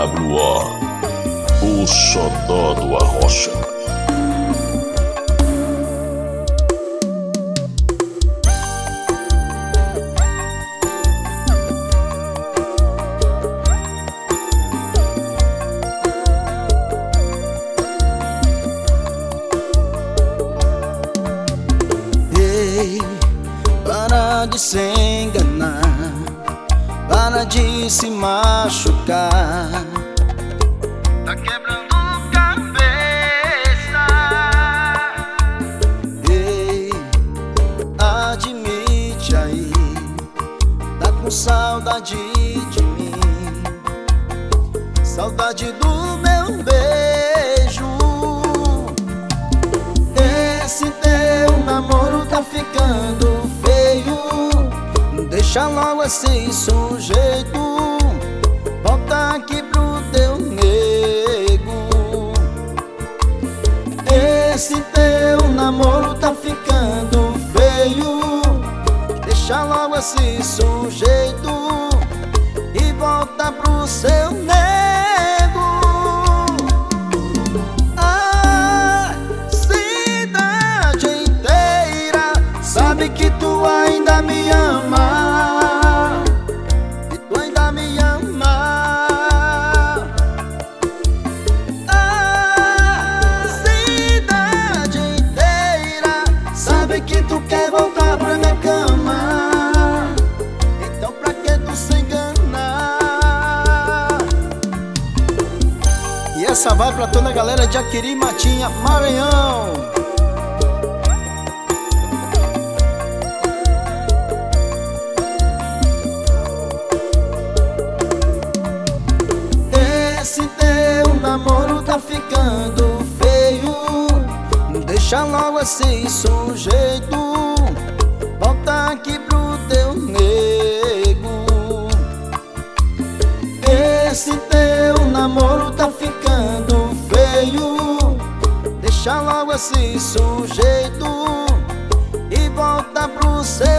WO, o xodó do Arrocha. Ei, para de se enganar, para de se machucar. Tá quebrando cabeça. Ei, admite aí, tá com saudade de mim, saudade do meu beijo. Esse teu namoro tá ficando feio, deixa logo esse sujeito, volta aqui pro teu nego. Esse teu namoro tá ficando feio, deixa logo esse sujeito e volta pro seu nego. A cidade inteira sabe que tu ainda me ama, que tu ainda me ama. A cidade inteira sabe que tu quer voltar pra minha cama, então pra que tu se enganar? E essa vai pra toda a galera de Aquiri, Matinha, Maranhão. Esse teu namoro tá ficando feio, deixa logo esse sujeito, volta aqui pro teu nego. Esse teu namoro tá ficando feio, deixa logo esse sujeito e volta pro seu